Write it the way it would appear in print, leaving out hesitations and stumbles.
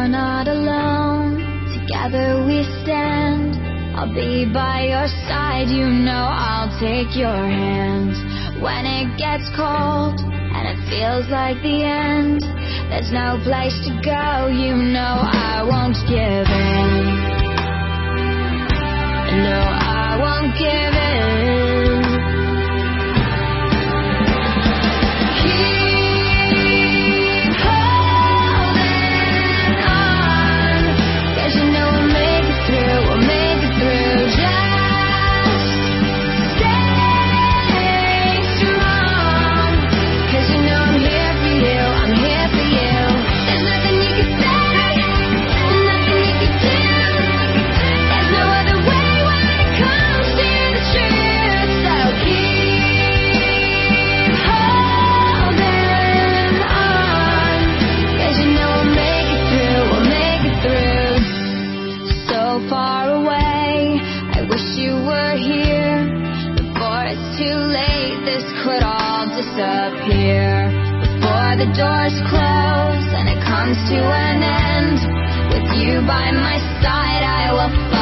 You're not alone, together we stand. I'll be by your side, you know I'll take your hand. When it gets cold and it feels like the end, there's no place to go, you know I won't give in. No, I won't give in. Disappear before the doors close and it comes to an end. With you by my side, I will